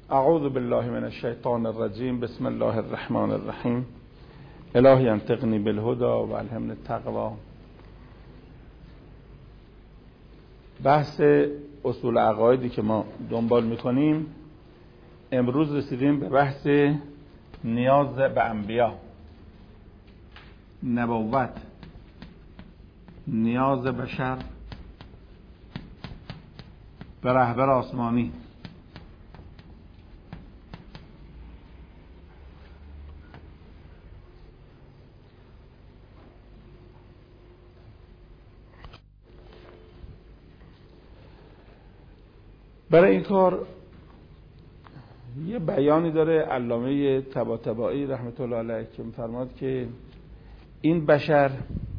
اعوذ بالله من الشیطان الرجیم. بسم الله الرحمن الرحیم. الهی انطقنی بالهدى و الهمنی التقوی. بحث اصول عقایدی که ما دنبال میکنیم، امروز رسیدیم به بحث نیاز به انبیا، نبوت، نیاز بشر به رهبر آسمانی. برای این کار یه بیانی داره علامه طباطبایی رحمت الله علیه که می‌فرماد که این بشر،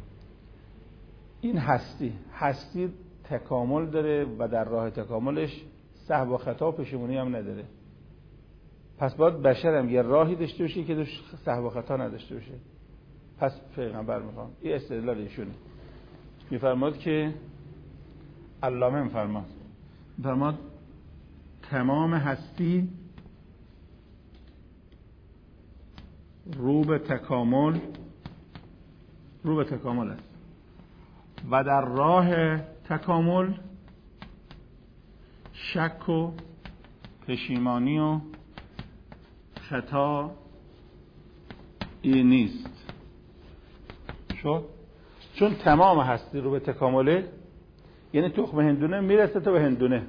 این هستی تکامل داره و در راه تکاملش سهو و خطا و پشیمونی هم نداره. پس باید بشر هم یه راهی داشته باشه که دوش سهو و خطا نداشته باشه. پس پیغمبر میخوام این استدلال ایشونه. میفرماد که علامه میفرماد تمام هستی رو به تکامل است و در راه تکامل شک و پشیمانی و خطا این نیست. چون تمام هستی رو به تکامله، یعنی تخم هندونه میرسه تا به هندونه.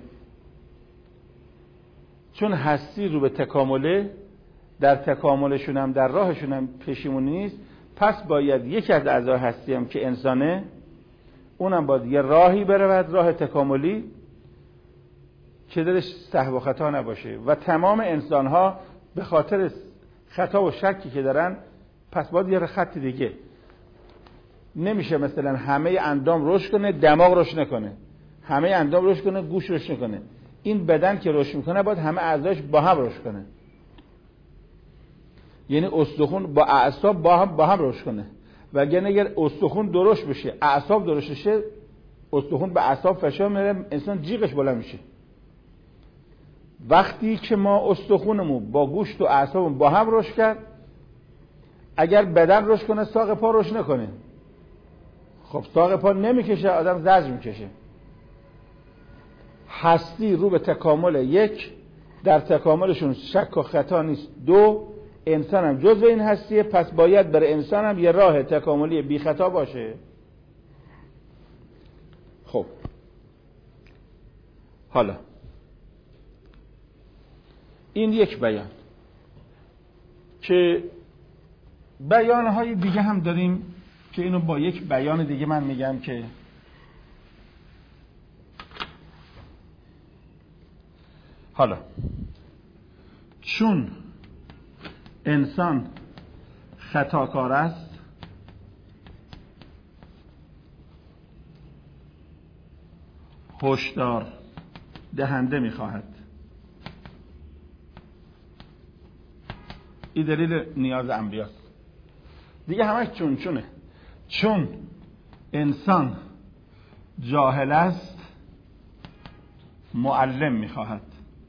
چون هستی رو به تکامله، در تکاملشون هم در راهشون هم پشیمونی نیست، پس باید یکی از اعضای هستی هم که انسانه، اونم باید یه راهی برود، راه تکاملی که درش سهو و خطا نباشه. و تمام انسان ها به خاطر خطا و شکی که دارن، پس باید یه خط دیگه. نمیشه مثلا همه اندام رشد کنه دماغ رشد نکنه، همه اندام رشد کنه گوش رشد نکنه. این بدن که رشد میکنه باید همه اعضاش با هم رشد کنه، یعنی استخون با اعصاب با هم رشد کنه. و اگر استخون درشت بشه، اعصاب درشت بشه، استخون به اعصاب فشار میاره، انسان جیغش بلند میشه. وقتی که ما استخونمون با گوشت و اعصابمون با هم رشد کرد، اگر بدن رشد کنه ساق پا رشد نکنه، خب ساق پا نمیکشه، آدم زجر میکشه. هستی رو به تکامل، یک، در تکاملشون شک و خطا نیست، دو، انسان هم جزء این هستیه، پس باید برای انسان هم یه راه تکاملی بی خطا باشه. خب حالا این یک بیان، که بیانهای دیگه هم داریم که اینو با یک بیان دیگه من میگم که حالا چون انسان خطاکار است، هشدار دهنده میخواهد. این دلیل نیاز انبیاست دیگه. همش چونه. چون انسان جاهل است، معلم میخواهد.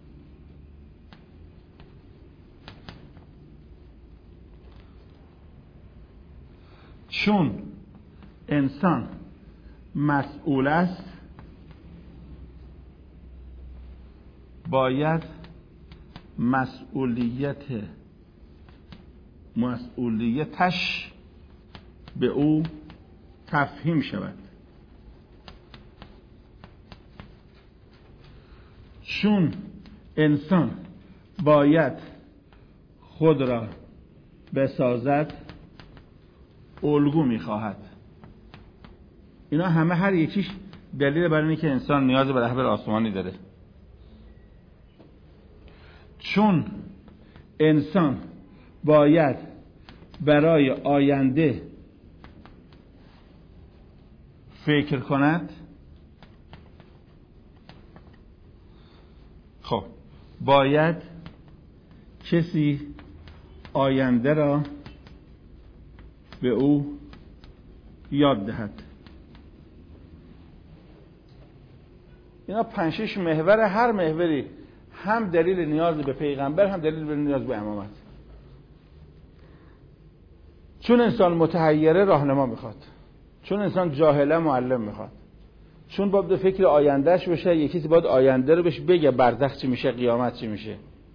چون انسان مسئول است، باید مسئولیتش به او تفهیم شود. چون انسان باید خود را بسازد، الگو میخواهد. اینا همه هر یکیش دلیل برای اینه که انسان نیاز به رهبر آسمانی داره. چون انسان باید برای آینده فکر کند، خب باید کسی آینده را به او یاد دهد. اینا 5-6 محور، هر محوری هم دلیل نیاز به پیغمبر، هم دلیل به نیاز به امامت. چون انسان متحیره راهنما میخواد، چون انسان جاهله معلم میخواد، چون باید فکر آیندهش بشه، یکی باید آینده رو بهش بگه برزخ چی میشه، قیامت چی میشه.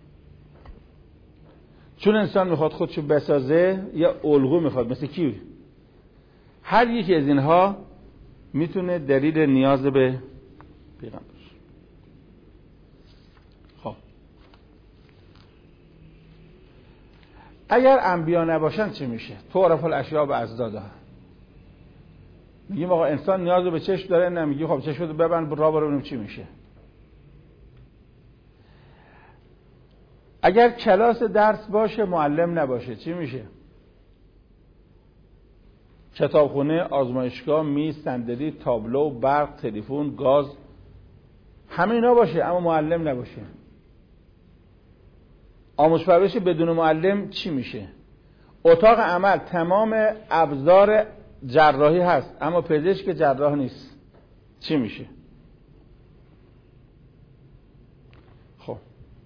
چون انسان میخواد خودشو بسازه یا الگو میخواد، مثل کی؟ هر یکی از اینها میتونه دلیل نیاز به پیغمبر. خب اگر انبیا نباشن چی میشه؟ تعرف الاشیاء باضدادها. میگیم آقا انسان نیاز به چشم داره، نمیگی خب چشمتو ببند راه برو ببینیم چی میشه. اگر کلاس درس باشه معلم نباشه چی میشه؟ کتابخونه، آزمایشگاه، میز، صندلی، تابلو، برق، تلفن، گاز، همه اینا باشه اما معلم نباشه. آموزش پرورش بدون معلم چی میشه؟ اتاق عمل تمام ابزار جراحی هست اما پزشک جراح نیست، چی میشه؟ خب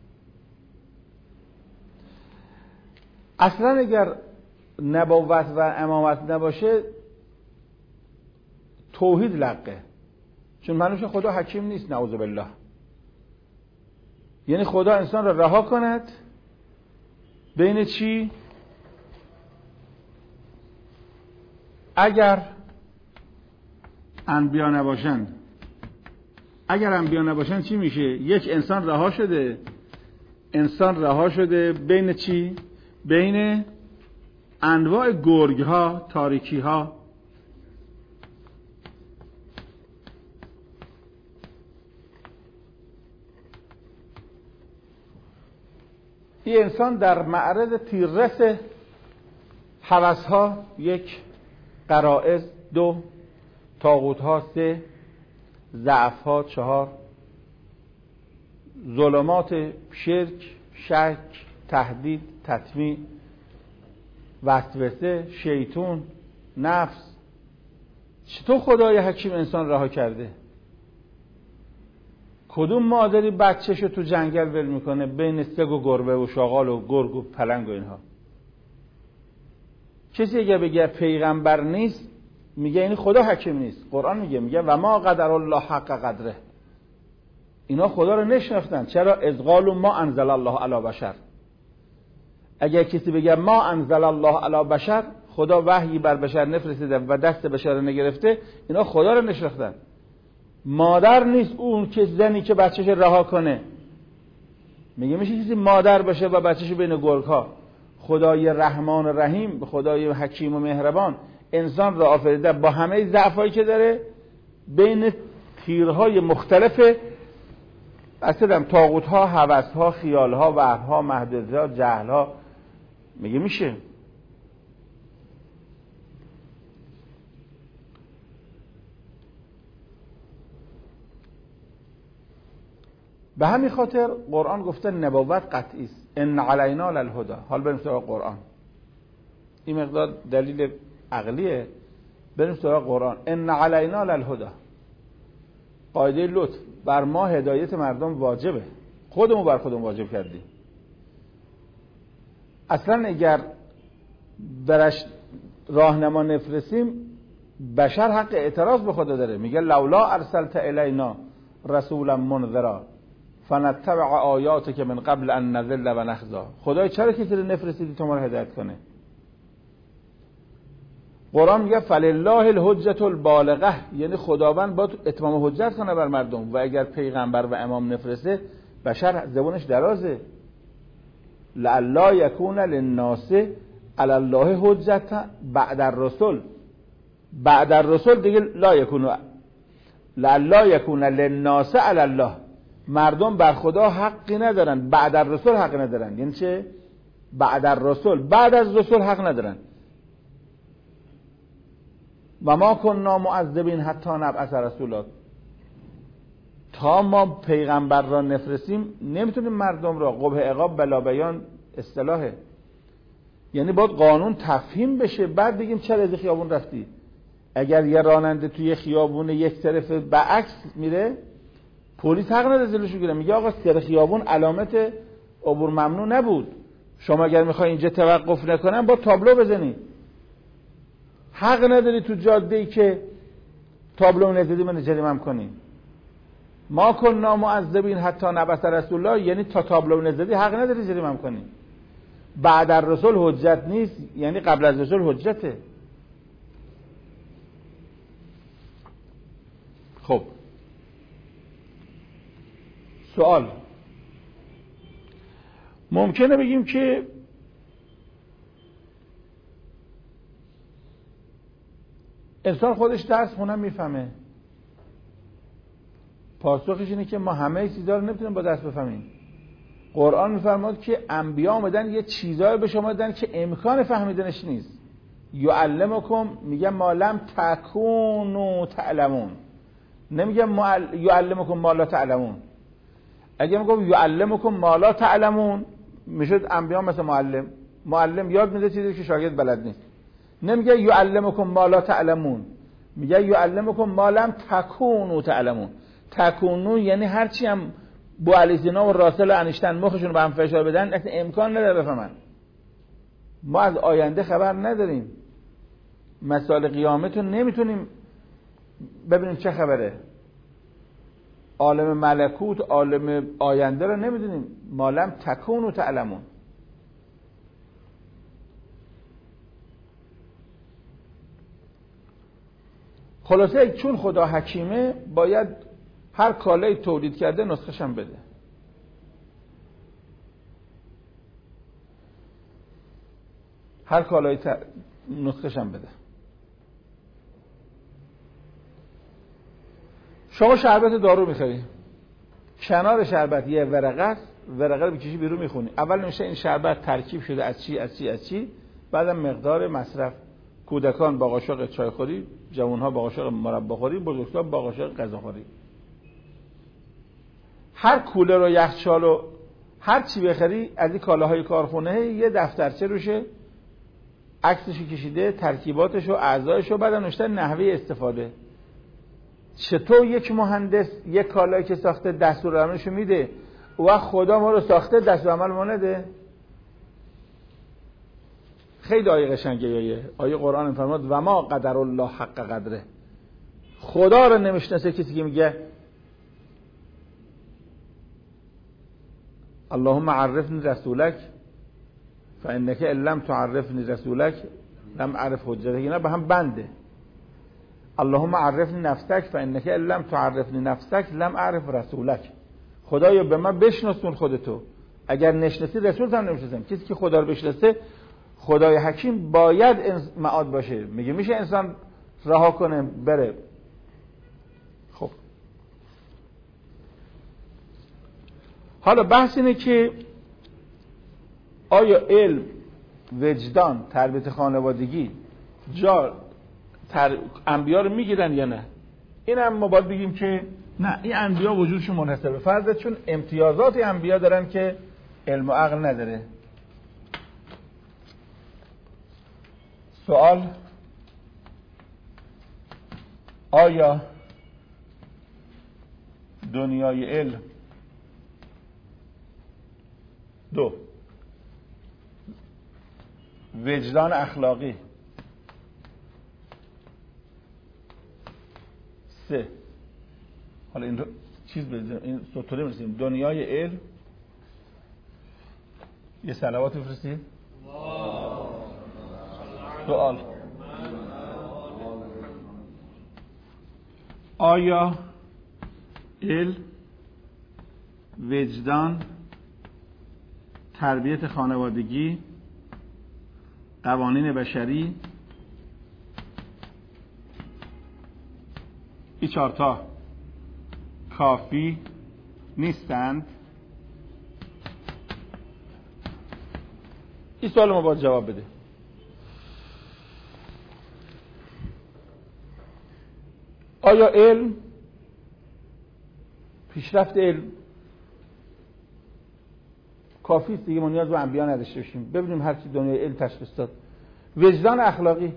اصلا اگر نبوت و امامت نباشه توحید لقه، چون منوش خدا حکیم نیست نعوذ بالله. یعنی خدا انسان را رها کند بین چی؟ اگر انبیا نباشن چی میشه؟ یک انسان رها شده بین چی؟ بین انواع گرگ ها، تاریکی ها. این انسان در معرض تیررس هوس ها، یک، غرائز، دو، طاغوت ها، سه، ضعف ها، چهار، ظلمات شرک، شک، تهدید، تطمیع، وسوسه، شیطان، نفس. چطور خدای حکیم انسان رها کرده؟ کدوم مادری بچه‌شو تو جنگل ول میکنه بین سگ و گربه و شاغال و گرگ و پلنگ و اینها؟ کسی اگه بگه پیغمبر نیست میگه این خدا حکیم نیست. قرآن میگه و ما قدر الله حق قدره. اینا خدا رو نشناختن. چرا؟ اذ قالوا ما انزل الله علی بشر. اگه کسی بگه ما انزل الله علی بشر، خدا وحی بر بشر نفرستیده و دست بشر رو نگرفته، اینا خدا رو نشناختن. مادر نیست اون که زنی که بچه‌ش رها کنه. میگه میشه کسی مادر باشه و بچه‌ش بین گرگ‌ها. خدای رحمان و رحیم، خدای حکیم و مهربان انسان را آفریده با همه ضعفایی که داره بین تیرهای مختلف اصلا طاغوت‌ها، هوس‌ها، خیال‌ها، وهم‌ها، محدودیت‌ها، جهل‌ها. میگه میشه. به همین خاطر قرآن گفته نبوت قطعی است. ان علینا للهدی. حال بریم سراغ قرآن. این مقدار دلیل عقلیه. بریم سراغ قرآن. ان علینا للهدی. قاعده لطف، بر ما هدایت مردم واجبه. خودمون بر خودمون واجب کردیم. اصلا اگر برش راهنما نفرستیم بشر حق اعتراض به خدا داره. میگه لولا ارسلت الینا رسولا منذرا فنتبع آیاتک من قبل ان نذل و نخزا. خدای چرا کسی رو نفرستیدی تو ما رو هدایت کنه؟ قرآن میگه فلله الحجة البالغه، یعنی خداوند باید اتمام حجت کنه بر مردم. و اگر پیغمبر و امام نفرسته بشر زبونش درازه. لعلا یکون للناس علی الله حجة بعد الرسل. بعد الرسل دیگه لا یکون، لعلا یکون للناس علی الله. مردم بر خدا حقی ندارن، بعد الرسل حق ندارن. یعنی چه؟ بعد الرسل، بعد از رسول حق ندارن. و ما کننا معذبین حتی نبعث رسولا. تا ما پیغمبر را نفرستیم نمیتونیم مردم را. قبح عقاب بلا بیان اصطلاحه. یعنی باید قانون تفهیم بشه بعد بگیم چرا از خیابون رفتی. اگر یه راننده توی خیابون یک طرف به عکس میره پلیس حق نداره جلوشو بگیره. میگه آقا سر خیابون علامت عبور ممنوع نبود، شما اگر میخوای اینجا توقف نکنن با تابلو بزنی. حق نداری تو جاده‌ای که تابلو نزدی من جریمه کنی. ما کنا معذبین حتی نبعث رسول الله، یعنی تا تابلو نزدی حق نداری جریمه کنی. بعد از رسول حجت نیست، یعنی قبل از رسول حجته. خب سوال، ممکنه بگیم که انسان خودش درس خونم میفهمه. پاسخش اینه که ما همه چیزا رو نمیتونیم با دست بفهمیم. قرآن میفرماد که انبیا اومدن یه چیزایی به شما دادن که امکان فهمیدنش نیست. یعلمکم، میگه ما لم تکونوا تعلمون، نمیگه یعلمکم ما لا تعلمون. اگه میگم یعلمکم ما لا تعلمون میشد انبیا مثل معلم یاد میده چیزی که شاگرد بلد نیست. نمیگه یعلمکم ما لا تعلمون، میگه یعلمکم ما لم تکونوا تعلمون. تکونوا یعنی هرچی هم بوالیزینا و راسل و انیشتن مخشون به هم فشار بدن اصلا امکان نداره بفهمن. ما از آینده خبر نداریم، مسائل قیامت رو نمیتونیم ببینیم چه خبره. عالم ملکوت، عالم آینده رو نمیدونیم. ما لم تکونوا تعلمون. خلاصه چون خدا حکیمه باید هر کالایی تولید کرده نسخش هم بده. هر کالایی نسخش هم بده. شما شربت دارو میخوری، کنار شربت یه ورقه است، ورقه رو بکشی بیرون میخونی. اول نمیشه این شربت ترکیب شده از چی از چی از چی، بعدم مقدار مصرف. کودکان با قاشق چای خوری، جوانها با قاشق مربا خوری، بزرگسال با قاشق غذا خوری. هر کولر و یخچال و هر چی بخری از این کالاهای کارخونه یه دفترچه روشه، عکسشو کشیده، ترکیباتشو، اعضایشو، بعد نوشته نحوه استفاده. چطور یک مهندس یک کالایی که ساخته دستورالعملشو میده و خدا ما رو ساخته دستورالعمل ما نده؟ خیلی آیه قشنگه. آیه قرآن میفرماد و ما قدر الله حق قدره. خدا رو نمیشناسه کسی که میگه اللهم عرفنی رسولک فانک ان لم تعرفنی رسولک لم اعرف حجتک. اینا به هم بنده. اللهم عرفنی نفسک فانک ان لم تعرفنی نفسک لم اعرف رسولک. خدایا به من بشناسون خودتو، اگر نشناسی رسولت هم نمیشناسم. کسی که خدا رو بشناسه، خدای حکیم باید معاد باشه. میگه میشه انسان رها کنه بره. خب حالا بحث اینه که آیا علم، وجدان، تربیت خانوادگی جا انبیا رو میگیرن یا نه؟ این هم ما باید بگیم که نه، این انبیا وجودشون منحصر به فرده، چون امتیازات انبیا دارن که علم و عقل نداره. سوال، آیا دنیای علم 2 وجدان اخلاقی 3 حالا این چیز بزنیم، این سطوره میرسیم. دنیای علم، یه صلوات بفرستید. سوال، آیا علم، وجدان، تربیت خانوادگی، قوانین بشری، این 4 تا کافی نیستند؟ این سوال ما باید جواب بده. آیا علم، پیشرفت علم کافی است دیگه؟ ما نیاز به انبیا نداشته باشیم، ببینیم هر چی دنیای علم تشخیص داد. وجدان اخلاقی،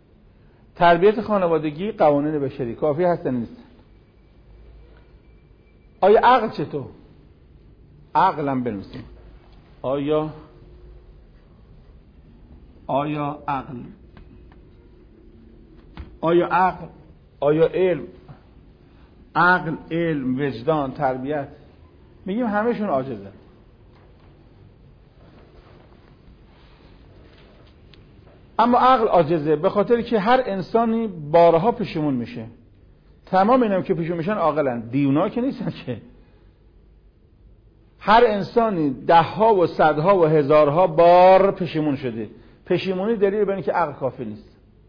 تربیت خانوادگی، قوانین بشری کافی هستن نیست؟ آیا عقل چطور؟ عقلم بنویسیم. آیا عقل، آیا علم، عقل، علم، وجدان، تربیت، میگیم همه‌شون عاجزه. اما عقل عاجزه به خاطر که هر انسانی بارها پشیمون میشه. تمام اینم که پشیمون میشن عاقلن، دیونا که نیستن که. هر انسانی دهها و صدها و هزارها بار پشیمون شده. پشیمونی دلیل بر اینه که عقل کافی نیست.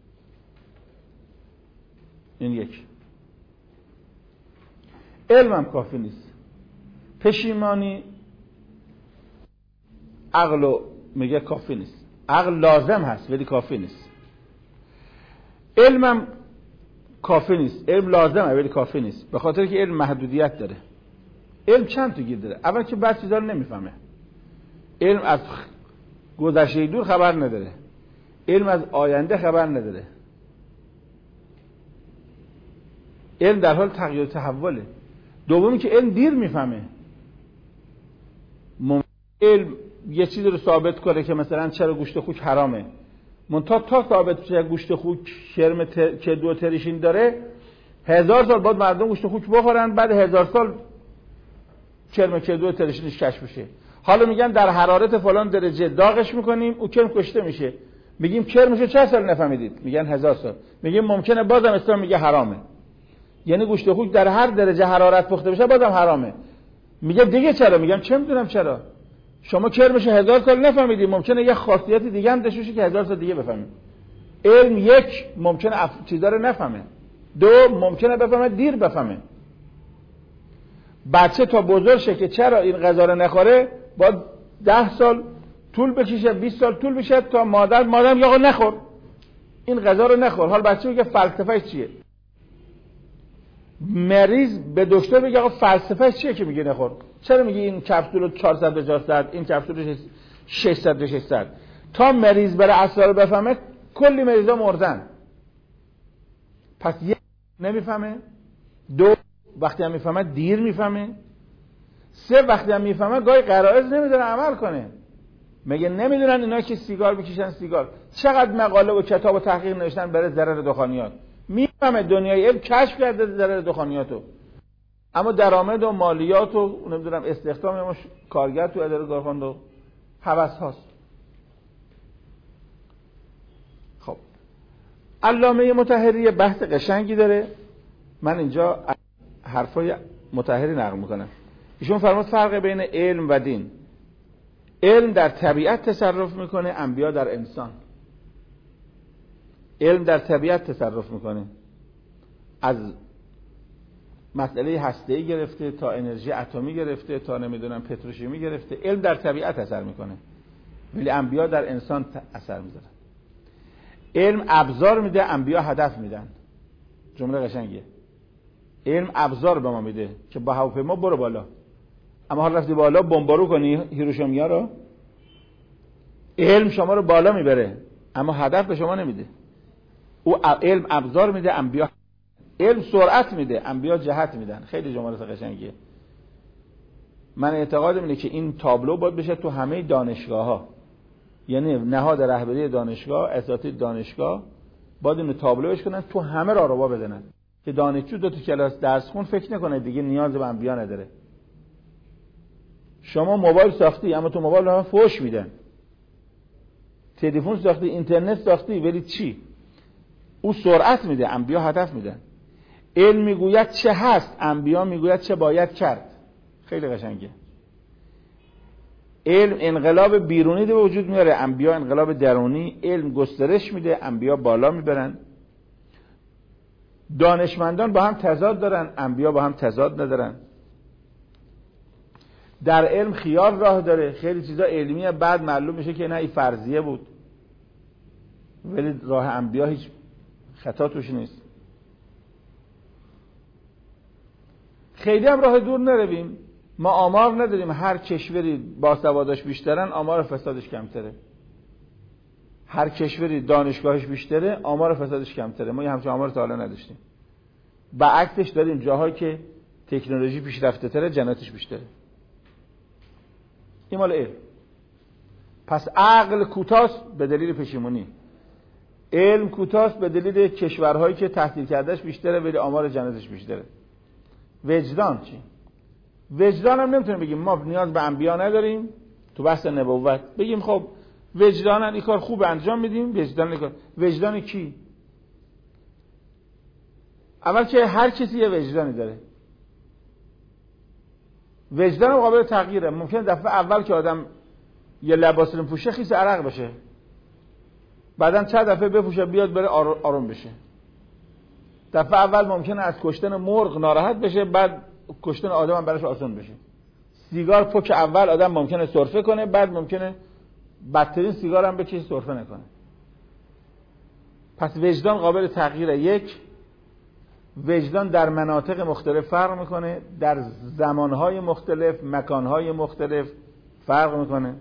این یک. علمم کافی نیست. پشیمانی عقلو میگه کافی نیست. عقل لازم هست ولی کافی نیست. علمم کافی نیست. علم لازمه ولی کافی نیست. به خاطر که علم محدودیت داره. علم چند تا گیر داره. اول که بعضی چیزا رو نمیفهمه. علم از گذشته دور خبر نداره. علم از آینده خبر نداره. علم در حال تغییر و تحوله. دومی که علم دیر میفهمه. علم یه چیزی رو ثابت کنه که مثلا چرا گوشت خوک حرامه. تا ثابت بشه گوشت خوک شرم که دو تریشین داره، 1000 سال بعد مردم گوشت خوک بخورن، بعد 1000 سال کرم که دو تریشینش کشف بشه. حالا میگن در حرارت فلان درجه داغش میکنیم او کرم کشته میشه. میگیم کرمشو چند سال نفهمیدید؟ میگن 1000 سال. میگیم ممکنه بازم اسلام میگه حرامه. یعنی گوشت خوک در هر درجه حرارت پخته بشه بازم حرامه. میگه دیگه چرا؟ میگم چه میدونم چرا. شما کرمش 1000 سال نفهمیدید، ممکنه یه خاصیت دیگه هم داشته باشه که 1000 سال دیگه بفهمید. علم یک ممکنه چیزا رو نفهمه، دو ممکنه بفهمه دیر بفهمه. بچه تا بزرگ شه که چرا این غذا رو نخوره باید 10 سال طول بکشه، 20 سال طول بشه تا مادر میگه آقا نخور این غذا رو نخور. حال بچه میگه فلسفه‌اش چیه؟ مریض به دکتر میگه آقا فلسفه‌اش چیه که میگه نخور؟ چرا میگه این کپسول 400 به 400 این کپسول 600 به 600؟ تا مریض بره اسرار بفهمه کلی مریضا مردن. پس یک نمیفهمه، دو وقتی هم میفهمه دیر میفهمه، سه وقتی هم میفهمه گاهی غرایز نمیدونه عمل کنه. میگه نمیدونن اینا که سیگار میکشن سیگار چقدر مقاله و کتاب و تحقیق نوشتن برای ضرر دخانیات. میفهمه دنیای علم کشف کرده ضرر دخانیاتو، اما درآمد و مالیات و نمیدونم استخدام یا کارگر تو اداره کارخانه و هوس هاست. خب علامه مطهری بحث قشنگی داره، من اینجا حرفای مطهری نقل میکنم. ایشون فرمود فرق بین علم و دین. علم در طبیعت تصرف میکنه، انبیا در انسان. علم در طبیعت تصرف میکنه، از مسئله هسته‌ای گرفته تا انرژی اتمی گرفته تا نمیدونم پتروشیمی گرفته، علم در طبیعت اثر میکنه، ولی انبیا در انسان اثر میذارن. علم ابزار میده، انبیا هدف میدن. جمله قشنگیه. علم ابزار به ما میده که با هواپیما برو بالا، اما حال رفتی بالا بمبارو کنی هیروشیما رو، علم شما رو بالا میبره اما هدف به شما نمیده. او علم ابزار میده، انبیا علم سرعت میده، انبیا جهت میدن. خیلی جمله قشنگیه. من اعتقادم اینه که این تابلو باید بشه تو همه دانشگاه‌ها، یعنی نهاد رهبری دانشگاه، اساتید دانشگاه باید اینو تابلوش کنن، تو همه راهرو بدن که دانشجو دو تا کلاس درس خون فکر نکنه دیگه نیاز به انبیا نداره. شما موبایل ساختی اما تو موبایل هم فحش میدن، تلفن ساختی، اینترنت ساختی، ولی چی؟ او سرعت میده، انبیا هدف میدن. علم میگوید چه هست، انبیا میگوید چه باید کرد. خیلی قشنگه. علم انقلاب بیرونی به وجود میاره، انبیا انقلاب درونی. علم گسترش میده، انبیا بالا میبرن. دانشمندان با هم تضاد دارن، انبیا با هم تضاد ندارن. در علم خیال راه داره، خیلی چیزا علمیه بعد معلوم میشه که نه این فرضیه بود، ولی راه انبیا هیچ خطا توش نیست. خیلی هم راه دور نرویم، ما آمار نداریم هر کشوری باسواداش بیشترن آمار فسادش کمتره، هر کشوری دانشگاهش بیشتره آمار فسادش کمتره. ما یه همچین آمار تا حالا نداشتیم. بعکسش داریم جاهایی که تکنولوژی پیشرفته تره، جنایتش بیشتره. این مال علم. پس عقل کوتاست به دلیل پشیمونی، علم کوتاست به دلیل کشورهایی که تحصیل کردهش بیشتره ولی آمار جنایتش بیشتره. وجدان چی؟ وجدان هم نمیتونیم بگیم ما نیاز به انبیا نداریم تو بحث نبوت، بگیم خب وجدان این کار خوب انجام میدیم، وجدان کی؟ اول که هر کسی یه وجدانی داره، وجدان قابل تغییره. ممکنه دفعه اول که آدم یه لباس رو پوشه خیس عرق بشه، بعدن چند دفعه بپوشه بیاد بره آروم بشه. دفعه اول ممکنه از کشتن مرغ ناراحت بشه، بعد کشتن آدم هم براش آسان بشه. سیگار پک اول آدم ممکنه سرفه کنه، بعد ممکنه بدترین سیگار هم بکشه سرفه نکنه. پس وجدان قابل تغییره. یک، وجدان در مناطق مختلف فرق میکنه، در زمانهای مختلف، مکانهای مختلف فرق میکنه.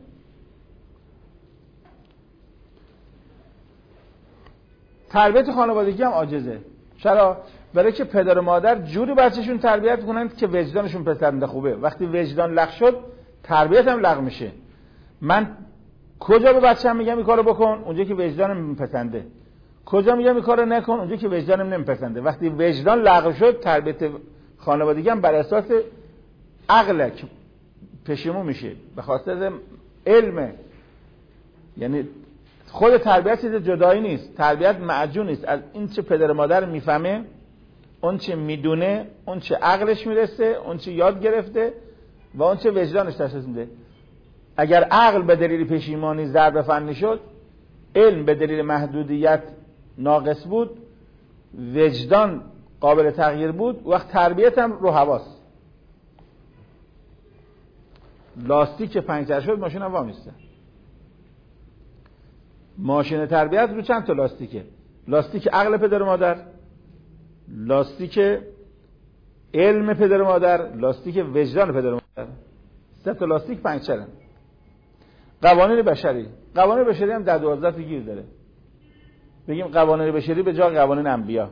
تربیت خانوادگی هم عاجزه. چرا؟ برای که پدر و مادر جوری بچه‌شون تربیت کنن که وجدانشون پسنده خوبه. وقتی وجدان لغو شد تربیت هم لغو میشه. من کجا به بچه‌م میگم این کارو بکن؟ اونجا که وجدانم میپسنده. کجا میگم این کارو نکن؟ اونجا که وجدانم نمیپسنده. وقتی وجدان لغو شد تربیت خانوادگی هم بر اساس عقل پشیمون میشه، به خاطر علم. یعنی خود تربیت چیز جدایی نیست، تربیت معجون نیست از این چه پدر مادر میفهمه، اون چه میدونه، اون چه عقلش میرسه، اون چه یاد گرفته و اون چه وجدانش تشخیص میده. اگر عقل به دلیل پشیمانی ضرب فنی شد، علم به دلیل محدودیت ناقص بود، وجدان قابل تغییر بود، وقت تربیت هم رو حواس. لاستیک که پنچر شد ماشین هم وامیسته. ماشین تربیت رو چند تا لاستیکه؟ لاستیک عقل پدر و مادر، لاستیک علم پدر و مادر، لاستیک وجدان پدر و مادر. 3 تا لاستیک پنچرن. قوانین بشری هم در 12 تا گیر داره. بگیم قوانین بشری به جای قوانین انبیا.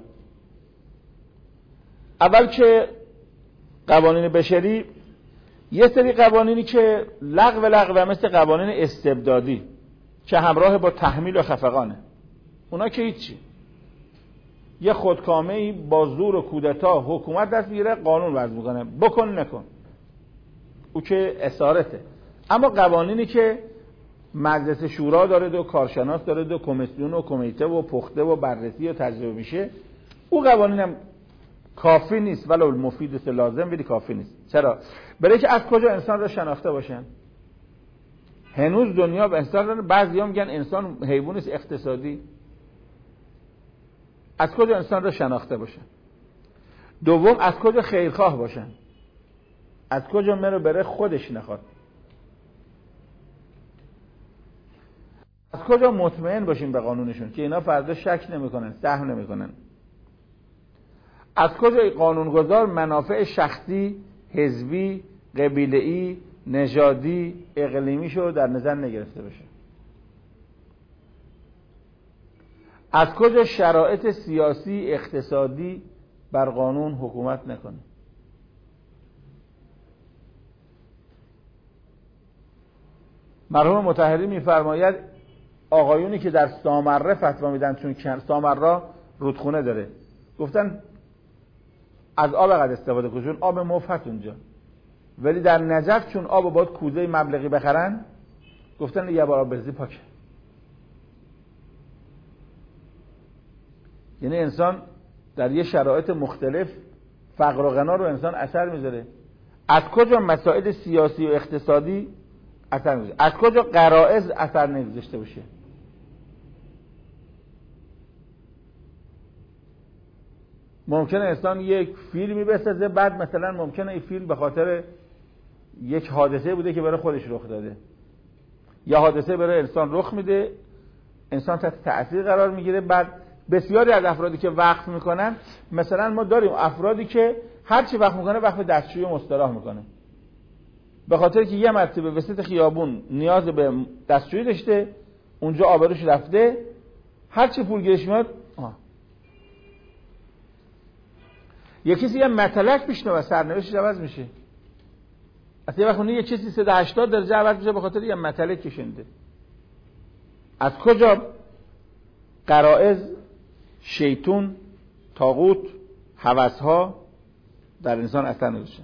اول که قوانین بشری یه سری قوانینی که لغو مثل قوانین استبدادی که همراه با تحمیل و خفقانه، اونا که هیچی. یه خودکامه‌ای با زور و کودتا حکومت دست میگیره، قانون وضع میکنه بکن نکن، او که اسارته. اما قوانینی که مجلس شورا داره و کارشناس داره و کمیسیون و کمیته و پخته و بررسی و تجربه میشه، او قوانینم کافی نیست، ولو مفید است لازم، ولی کافی نیست. چرا؟ برای که از کجا انسان را شناخته باشن. هنوز دنیا به انسان، بعضی‌ها میگن انسان حیوان است اقتصادی. از کجا انسان را شناخته باشن؟ دوم، از کجا خیرخواه باشن؟ از کجا مرو بره خودش نخواد؟ از کجا مطمئن باشیم به قانونشون که اینا فردا شک نمیکنن، سهم نمیکنن؟ از کجا قانونگذار منافع شخصی، حزبی، قبیله‌ای، نژادی، اقلیمیشو در نظر نگرفته باشه؟ از کجا شرایط سیاسی، اقتصادی بر قانون حکومت نکنه؟ مرحوم مطهری میفرماید آقایونی که در سامره فتوا میدن، چون سامره رودخونه داره، گفتن از آب قد استفاده کنن، چون آب مفت اونجا، ولی در نجف چون آب باید کوزه مبلغی بخرن، گفتن یه بار آب بریزی پاکه. یعنی انسان در یه شرایط مختلف فقر و غنا رو انسان اثر میذاره. از کجا مسائل سیاسی و اقتصادی اثر میذاره؟ از کجا غرائز اثر نمیذاشته باشه؟ ممکنه انسان یک فیلمی بسازه، بعد مثلا ممکنه این فیلم به خاطر یک حادثه بوده که برای خودش رخ داده، یا حادثه برای انسان رخ میده، انسان تحت تأثیر قرار میگیره. بعد بسیاری از افرادی که وقف میکنن، مثلا ما داریم افرادی که هر چی وقف میکنه وقف دستشویی و مستراح میکنه، به خاطر که یه مرتبه وسط خیابون نیاز به دستشویی داشته، اونجا آبروش رفته، هر چی پول گیرش میاد یه کسی یه متلک میشنوه سرنوشتش عوض میشه. اصلا یه وقت یه کسی 180 درجه عوض میشه به خاطر یه متلک که شنیده. از کجا غرائز، شیطون، طاغوت، هوس‌ها در انسان اثر نمیشه؟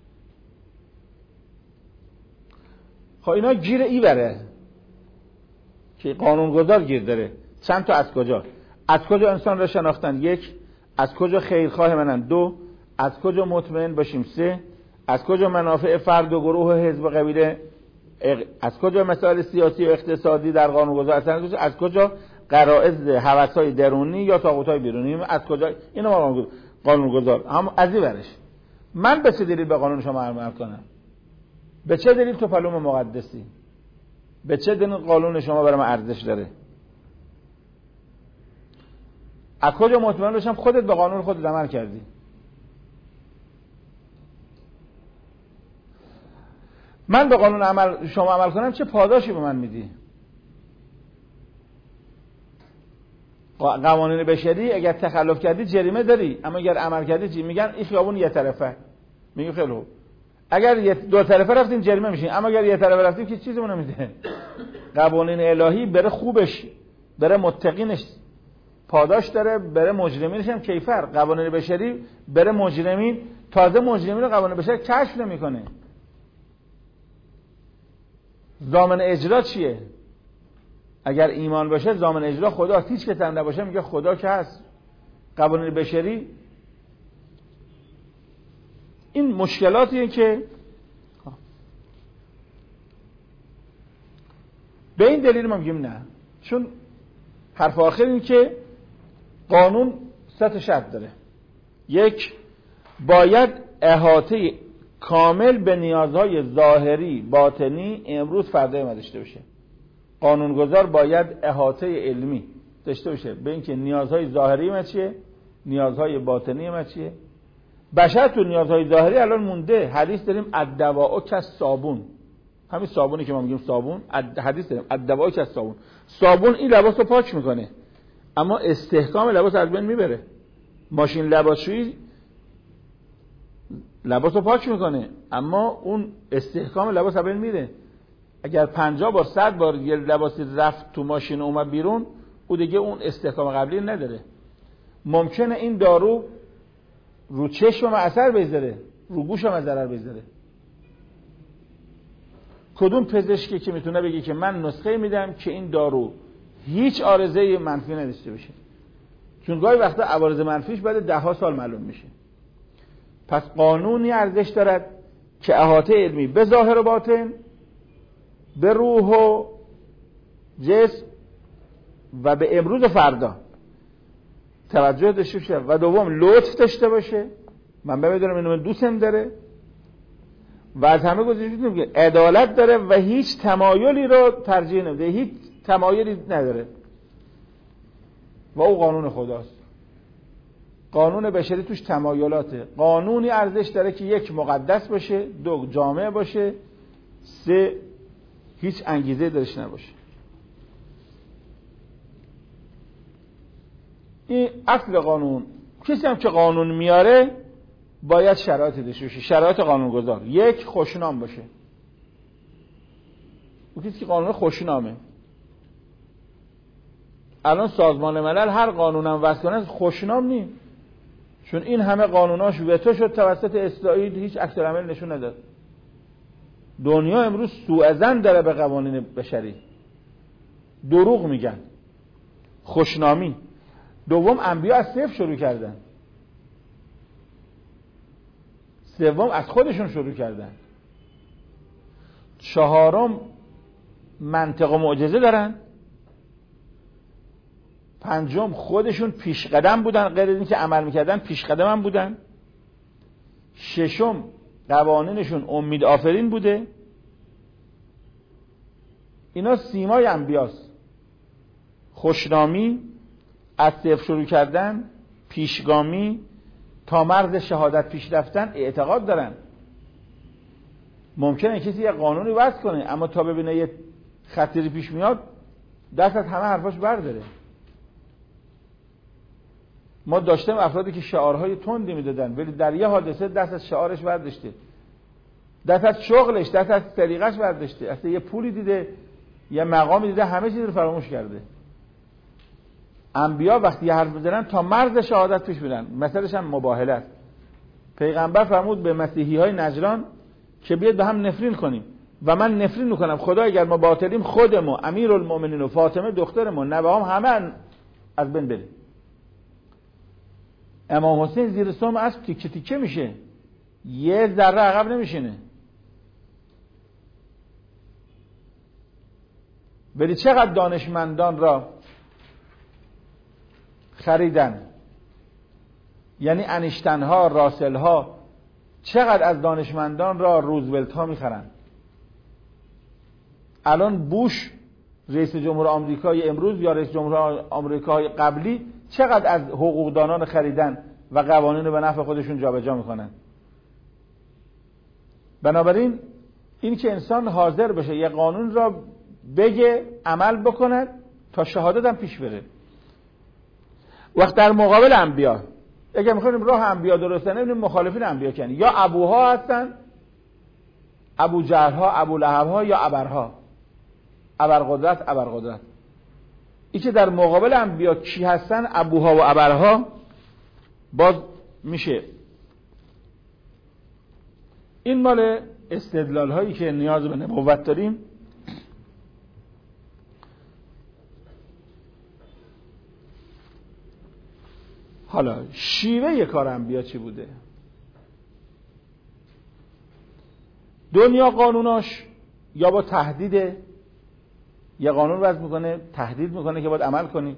خب اینا گیر ای بره که قانونگذار گیر داره. چند تا از کجا؟ از کجا انسان را شناختن؟ 1. از کجا خیرخواه منن؟ 2. از کجا مطمئن باشیم؟ 3. از کجا منافع فرد و گروه و حزب و قبیله؟ از کجا مسائل سیاسی و اقتصادی در قانونگذار اثر نمیشه؟ از کجا غرائز، هوس‌های درونی یا طاغوت‌های بیرونی؟ از کجا؟ اینو ما قانونگذار هم از این ورش. من به چه دلیل به قانون شما عمل کنم؟ به چه دلیل تو پلوم مقدسی؟ به چه دلیل قانون شما برای من ارزش داره؟ از کجا مطمئن باشم خودت به قانون خودت عمل کردی؟ من به قانون شما عمل کنم چه پاداشی به من میدی؟ قوانین بشری اگر تخلف کردی جریمه داری، اما اگر عمل کردی چی؟ میگن این خیابون یه طرفه. میگه خیلی خوب، اگر دو طرفه رفتیم جریمه میشین، اما اگر یه طرفه رفتیم که چیزی نمیده. قوانین الهی بره خوبش، بره متقینش پاداش داره، بره مجرمینش هم کیفر. قوانین بشری بره مجرمین، تازه مجرمین رو قوانین بشری کشف نمیکنه. ضامن اجرا چیه؟ اگر ایمان باشه ضامن اجرا خدا، هیچ کس هم نباشه میگه خدا که هست. قوانین بشری این مشکلاتیه که به این دلیل ما میگیم نه، چون حرف آخر این که قانون 3 شرط داره. 1. باید احاطه کامل به نیازهای ظاهری باطنی امروز فردا ما داشته باشه. قانونگذار باید احاطه علمی داشته باشه به اینکه نیازهای ظاهری ما چیه، نیازهای باطنی ما چیه. بشر تو نیازهای ظاهری الان مونده. حدیث داریم الدواء کالصابون، همین صابونی که ما میگیم صابون، حدیث داریم الدواء کالصابون. صابون این لباس رو پاک میکنه، اما استحکام لباس از بین میبره. ماشین لباسشویی لباس رو پاک میکنه، اما اون استحکام لباس از بین میره. اگر 50 بار 100 بار یه لباسی رفت تو ماشین اومد بیرون، او دیگه اون استحکام قبلی نداره. ممکنه این دارو رو چشم اثر بذاره، رو گوش هم ضرر بذاره. کدوم پزشکی که میتونه بگه که من نسخه میدم که این دارو هیچ عارضه منفی نداشته باشه؟ چون گاهی وقتا عوارض منفیش بعد 10 سال معلوم میشه. پس قانونی ارزش دارد که احاطه علمی به ظاهر و باطن، به روح و جسم و به امروز و فردا توجه داشته باشه. و دوم لطف داشته باشه، من بدونم اینو من دوستم داره، و از همه گذشته میگه عدالت داره و هیچ تمایلی رو ترجیح نمیده، هیچ تمایلی نداره و او قانون خداست. قانون بشری توش تمایلاته. قانونی ارزش داره که 1 مقدس باشه، 2 جامع باشه، 3 هیچ انگیزه درش نباشه. این اصل قانون. کسی هم که قانون میاره باید شرایطی داشته باشه. شرایط قانونگذار: 1 خوشنام باشه. اون کسی که قانون خوشنامه، الان سازمان ملل هر قانونم وضع کنه خوشنام نیست، چون این همه قانوناش وتو شد توسط اسرائیل، هیچ عکس العمل نشون نداد. دنیا امروز سوء ظن داره به قوانین بشری، دروغ میگن، خوشنامی. دوم انبیا از صفر شروع کردن، سوم از خودشون شروع کردن، چهارم منطق و معجزه دارن، پنجم خودشون پیش قدم بودن، غیر اینکه عمل میکردن پیش قدم هم بودن، ششم قوانینشون امید آفرین بوده. اینا سیمای انبیاست: خوشنامی، از صفر شروع کردن، پیشگامی، تا مرز شهادت پیش رفتن. اعتقاد دارن ممکنه کسی یه قانونی وضع کنه، اما تا ببینه یه خطری پیش میاد دست از همه حرفاش برداره. ما داشتیم افرادی که شعارهای تندی میدادن ولی در یه حادثه دست از شعارش برداشته، دست از شغلش، دست از طریقش برداشته، اصلا یه پولی دیده، یه مقامی دیده، همه چیز رو فراموش کرده. انبیا وقتی یه حرف بزنن تا مرز شهادت پیش میرن. مثلش هم مباهله است. پیغمبر فرمود به مسیحی های نجران که بیاید به هم نفرین کنیم و من نفرین میکنم. خدا اگر ما باطلیم خودمو، امیرالمومنین و فاطمه دخترمون، نوه‌هام همه از بین بریم. امام حسین زیر سم اسب تیکه تیکه میشه، یه ذره عقب نمیشینه. ولی چقدر دانشمندان را خریدن، یعنی انیشتن ها، راسل ها، چقدر از دانشمندان را روزولت ها میخرن. الان بوش رئیس جمهور آمریکای امروز یا رئیس جمهور آمریکای قبلی چقدر از حقوقدانان خریدن و قوانین رو به نفع خودشون جابجا میکنن. بنابراین این که انسان حاضر بشه یه قانون را بگه، عمل بکنه تا شهادت هم پیش بره. وقت در مقابل انبیا اگه میخوایم راه انبیا درسته، نمیدونیم مخالفین انبیا کنی یا ابوها هستن، ابو جهل ها، ابو لهب ها، یا ابرها، ابرقدرت. این که در مقابل انبیا کی هستن، ابوها و ابرها، باز میشه این مال استدلال هایی که نیاز به نبوت داریم. حالا شیوه کار انبیا چی بوده؟ دنیا قانوناش یا با تهدید، یه قانون وضع میکنه، تهدید میکنه که باید عمل کنی.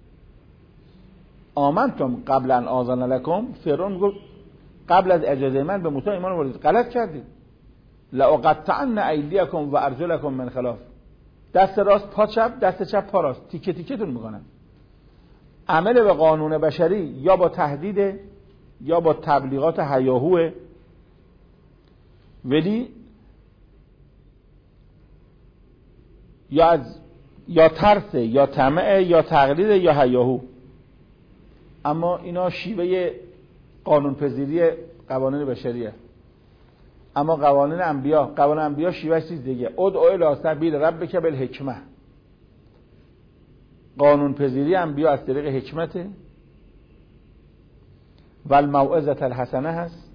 آمنتم قبل ان آذن لکم، فرعون میگفت قبل از اجازه من به موسی ایمان آورید، غلط کردید. لاقطعن ایدیکم و ارجلکم من خلاف، دست راست پا چپ، دست چپ پا راست، تیکه تیکه تون میکنن. عمل به قانون بشری یا با تهدید یا با تبلیغات هیاهوه، ولی یا ترس یا طمع یا تقلید یا هیاهو. اما اینا شیوه قانون پذیری قوانین بشریه. اما قوانین انبیا شیوه چیز دیگه. ادعو الی سبیل ربک بالحکمه. قانون پذیری انبیا از طریق حکمته و الموعظه الحسنه هست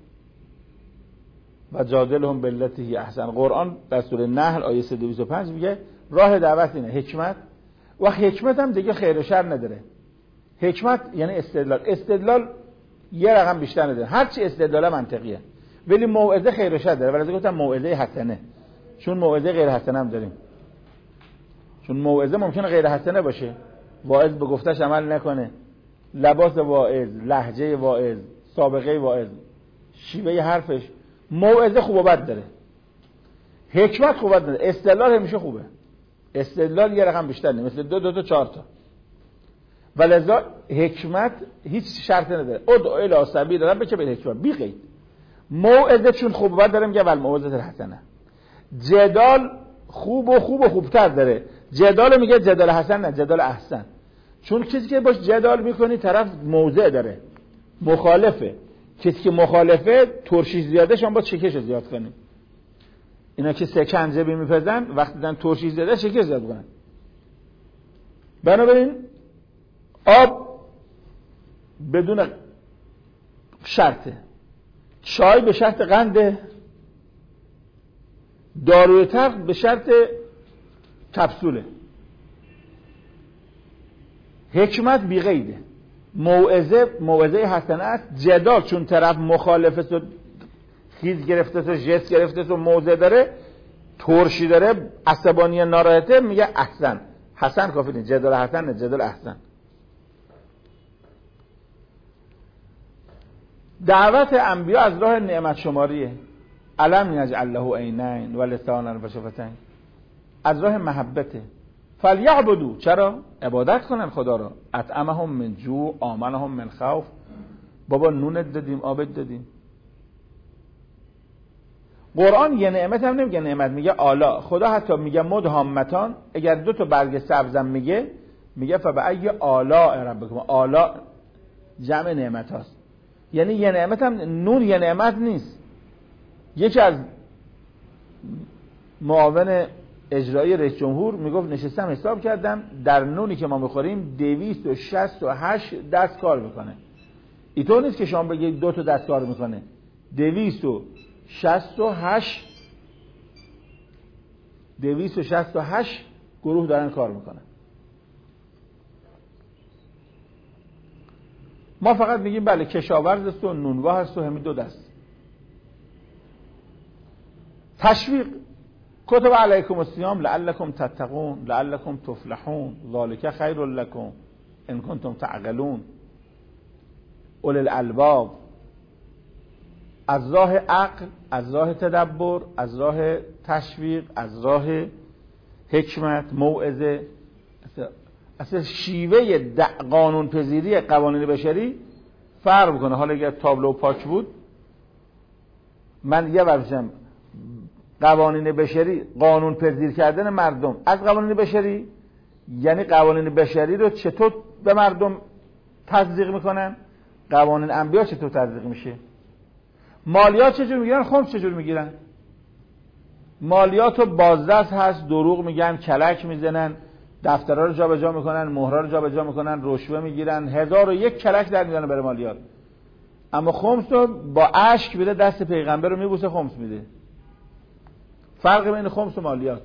و جادلهم بالتی هی احسن. قرآن در سوره نحل آیه 325 میگه راه دعوت اینه، حکمت. و حکمت هم دیگه خیر و شر نداره. حکمت یعنی استدلال یه رقم بیشتر نداره، هرچی استدلال منطقیه، ولی موعظه خیر و شر داره. ولی گفتم موعظه حسنه، چون موعظه غیر حسنه هم داریم. چون موعظه ممکنه غیر حسنه باشه، واعظ به گفتش عمل نکنه، لباس واعظ، لهجه واعظ، سابقه واعظ، شیوه حرفش. موعظه خوب و بد داره، حکمت خوب و بد داره. استدلال همیشه خوبه، استدلال یه رقم بیشتر نه، مثل 2 تا 4 تا. ولذا حکمت هیچ شرط نداره. ادعو الی سبیل ربک بالحکمه بی قید. موعظه چون خوب و بد داره میگه والموعظه الحسنه. جدال خوب و خوبتر داره. جدال میگه جدال حسن نه، جدال احسن. چون کسی که باش جدال میکنی طرف موضع داره، مخالفه. کسی که مخالفه ترشیش زیاده، شما با چکش زیاد کنید. اینا که سکنجه میپزن وقتی دارن ترشیش زیاده چکش زیاد کنن. بنابراین آب بدون شرطه، چای به شرط قنده، داروی تلخ به شرط کپسوله. حکمت بی قیده. موعظه حسنه است. جدال چون طرف مخالفه و خیز گرفته و ژست گرفته و موضع داره، ترشی داره، عصبانی ناراحته، میگه احسن. حسن کافی نیست، جدال حسن نه، جدال احسن. دعوت انبیا از راه نعمت شماریه. علم نجعل له عینین و لسانا و شفتین، از راه محبته. فلیعبدوا، چرا؟ عبادت کنن خدا را. اطعمهم من جوع آمنهم من خوف. بابا نونت دادیم، آبت دادیم. قرآن یه نعمت هم نمیگه نعمت، میگه آلا. خدا حتی میگه مدهامتان، اگر 2 تا برگ سبزم میگه فبأی آلاء ربکم. آلا جمع نعمت هاست. یعنی یه نعمت هم نون یه نعمت نیست. یکی از معاون اجرایی رئیس جمهور میگفت نشستم حساب کردم در نونی که ما میخوریم 268 دست کار میکنه. اینطور نیست که شما بگید 2 تا دست کار میکنه. 268 گروه دارن کار میکنن. ما فقط میگیم بله کشاورز است و نونوا هست و همین 2 دست. تشویق کتب علیکم الصیام لعلکم تتقون لعلکم تفلحون ذالک خیر لکم ان کنتم تعقلون اولی الالباب. از راه عقل، از راه تدبر، از راه تشویق، از راه حکمت، موعظه. اصلا شیوه قانون پذیری قوانین بشری فرق میکنه. حالا اگر تابلو پاک بود من یه ورشم قوانین بشری، قانون پذیر کردن مردم از قوانین بشری، یعنی قوانین بشری رو چطور به مردم تطبیق میکنن، قوانین انبیا چطور تطبیق میشه. مالیات چجور میگیرن، خمس چجور میگیرن. مالیات رو بازدست هست، دروغ میگن، کلک میزنن، دفترها رو جابجا میکنن، مهرها رو جابجا میکنن، رشوه میگیرن، 1001 کلک در میزنن برای مالیات. اما خمس رو با اشک میده دست پیغمبر رو میبوسه خمس میده. فرق بین خمس و مالیات.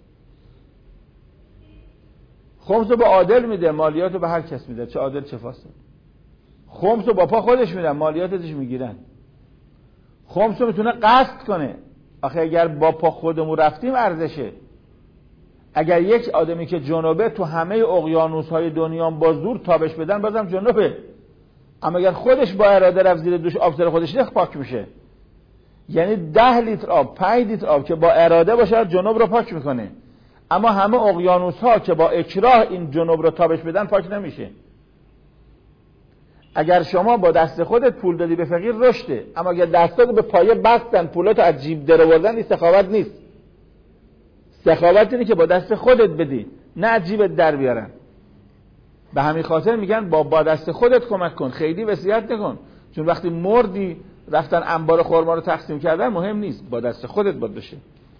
خمس رو با عادل میده، مالیات رو به هر کس میده، چه عادل چه فاسد. خمس رو با پا خودش میدن، مالیات ازش میگیرن. خمس رو میتونه قصد کنه. آخه اگر با پا خودمون رفتیم ارزشه. اگر یک آدمی که جنوبه تو همه اقیانوس‌های دنیا با زور تابش بدن بازم جنوبه، اما اگر خودش با اراده رفت زیر دوش آب سر خودش نخ پاک میشه. یعنی 10 لیتر آب 5 لیتر آب که با اراده باشه جنوب رو پاک میکنه، اما همه اقیانوس‌ها که با اکراه این جنوب رو تابش بدن پاک نمیشه. اگر شما با دست خودت پول دادی به فقیر رشته، اما اگر دستات به پایه بستن پولاتو از جیب در آوردن، این سخاوت نیست. سخاوت اینه که با دست خودت بدی، نه از جیبت در بیارن. به همین خاطر میگن با دست خودت کمک کن، خیلی وصیت نکن، چون وقتی مردی رفتن انبار خرما رو تقسیم کردن مهم نیست، با دست خودت باید بشه.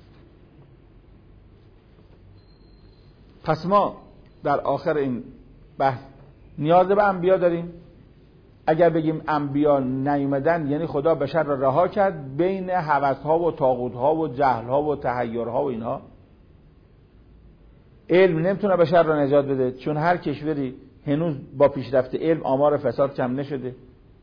پس ما در آخر این بحث نیاز به انبیا داریم. اگر بگیم انبیا نیومدن یعنی خدا بشر را رها کرد بین هوس‌ها و طاغوت‌ها و جهل‌ها و تحیرها و اینها. علم نمیتونه بشر را نجات بده، چون هر کشوری هنوز با پیشرفت علم آمار فساد کم نشده.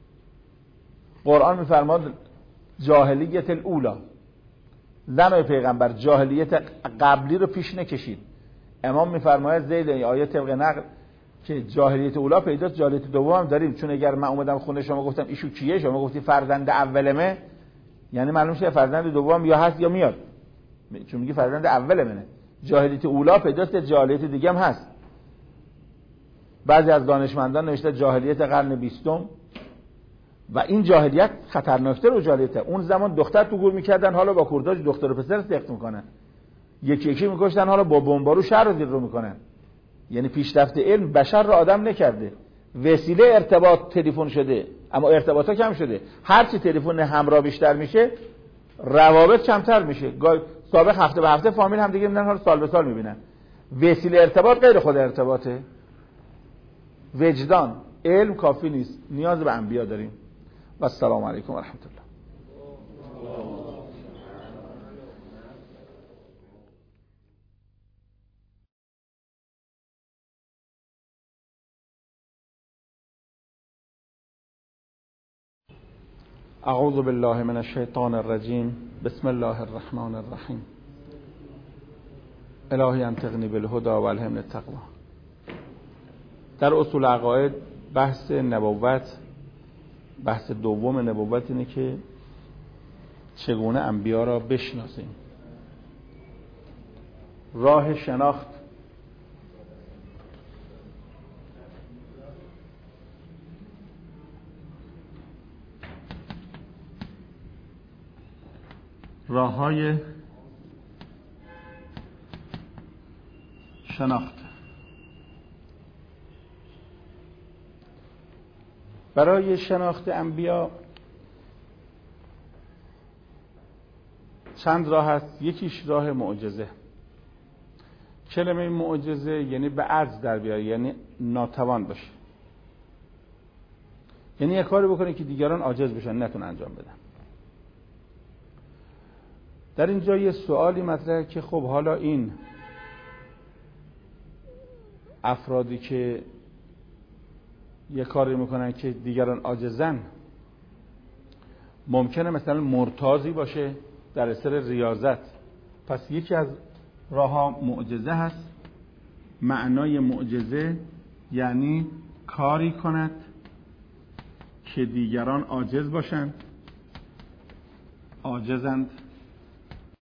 قرآن میفرماد جاهلیت الاولا، زمان پیغمبر جاهلیت قبلی رو پیش نکشید. امام میفرماید زید آیه طبق نقل که جاهلیت اولا پیداست، جاهلیت دوم هم داریم. چون اگر من اومدم خونه شما گفتم ایشو کیه، شما گفتی فرزند اولمه، یعنی معلوم شه فرزند دوم یا هست یا میاد، چون میگی فرزند اولمه. جاهلیت اولا پیداست، جاهلیت دیگه هم هست. بعضی از دانشمندان نوشته جاهلیت قرن 20 و این جاهلیت خطرناکتر و جاهلیت. اون زمان دختر تو گور میکردن، حالا با کورداج دختر و پسر سخت میکنن، یکی یکی میکشتن، حالا با بمبارو شهر رو زیر رو میکنن. یعنی پیشرفت علم بشر رو آدم نکرده. وسیله ارتباط تلفن شده، اما ارتباطا کم شده. هرچی تلفن همراه بیشتر میشه روابط کمتر میشه. سابق هفته به هفته فامیل هم دیگه میبینن، حالا سال به سال میبینن. وسیله ارتباط غیر خود ارتباطه. وجدان علم کافی نیست، نیاز به انبیا داریم. و السلام علیکم و رحمت الله. اعوذ بالله من الشیطان الرجیم. بسم الله الرحمن الرحیم. الهی انطقنی بالهدی و الهمنی التقوی. در اصول عقاید بحث نبوت، بحث دوم نبوت اینه که چگونه انبیا را بشناسیم. راه شناخت راه‌های شناخت برای شناخت انبیا چند راه هست. یکیش راه معجزه. کلمه معجزه یعنی به عجز در بیاره، یعنی ناتوان باشه، یعنی یک کاری بکنه که دیگران عاجز بشن نتون انجام بدن. در اینجا یه سوالی مطرحه که خب حالا این افرادی که یه کاری میکنن که دیگران عاجزن، ممکنه مثلا مرتازی باشه در اثر ریاضت، پس یکی از راه‌ها معجزه هست. معنای معجزه یعنی کاری کند که دیگران عاجز باشند، عاجزند